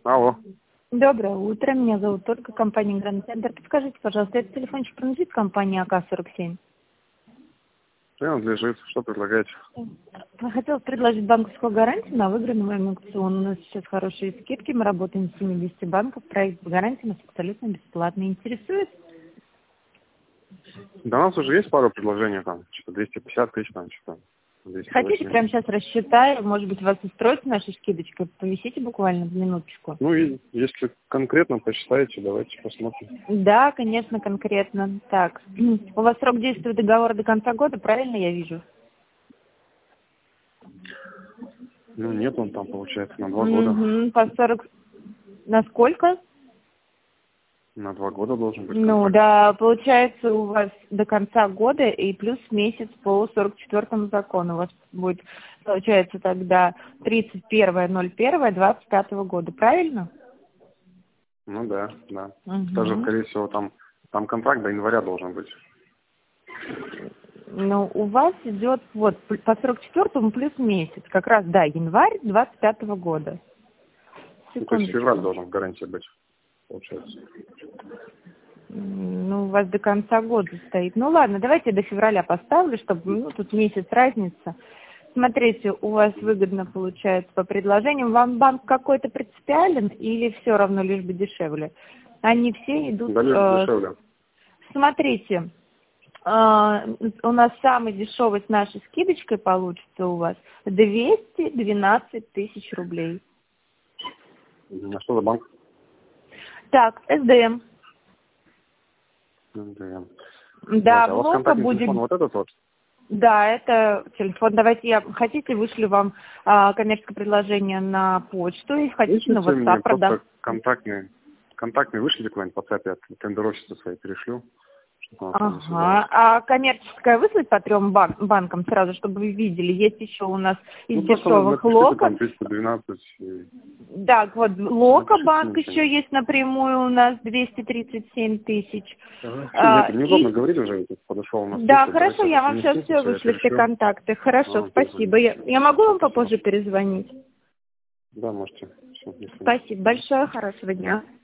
Алло. Доброе утро, меня зовут Ольга, компания Гранд Центр. Подскажите, пожалуйста, этот телефончик принадлежит компании АК-47? Принадлежит. Что предлагаете? Хотела предложить банковскую гарантию на выигранный аукцион. У нас сейчас хорошие скидки, мы работаем с 70 банков, проект гарантии у нас абсолютно бесплатный. Интересует? Да, у нас уже есть пару предложений, там, что-то 250 тысяч, там, что-то 280. Хотите, прямо сейчас рассчитаю, может быть, вас устроит наша скидочка? Повисите буквально минуточку. Ну и если конкретно посчитаете, давайте посмотрим. Да, конечно, конкретно. Так, у вас срок действия договора до конца года, правильно я вижу? Ну нет, он там получается на 2 года. По 40... На сколько? На 2 года должен быть Ну, контракт. да, получается у вас до конца года и плюс месяц по 44-му закону. У вас будет, получается, тогда 31.01.25 года, правильно? Ну да, да. Угу. Даже, скорее всего, там контракт до января должен быть. Ну, у вас идет вот по 44-му плюс месяц, как раз, да, январь 25 года. Ну, то есть февраль должен в гарантии быть, получается. Ну, у вас до конца года стоит. Ну, ладно, давайте я до февраля поставлю, чтобы, тут месяц разница. Смотрите, у вас выгодно получается по предложениям. Вам банк какой-то принципиален или все равно лишь бы дешевле? Они все идут... Да, лишь дешевле. Смотрите, у нас самый дешевый с нашей скидочкой получится у вас 212 тысяч рублей. На что за банк? Так, СДМ. Да, Да, а у вас блока контактный будет... телефон вот этот вот? Да, это телефон. Давайте хотите, вышлю вам коммерческое предложение на почту и хотите на Вышлите мне WhatsApp продам. просто контактный вышлите куда-нибудь по WhatsApp, я тендер-офисы свои перешлю. Ага. А коммерческое выслать по 3 банкам сразу, чтобы вы видели? Есть еще у нас из дешевых напишите Лока. там 312. Да, вот Лока Напишите банк ничего. еще есть напрямую у нас 237 тысяч. Нет, неудобно говорить уже, подошел у нас. Да, хорошо, я вам сейчас все вышлю, все контакты. Хорошо, спасибо. Я могу вам попозже перезвонить? Да, можете. Все, Спасибо большое, хорошего дня.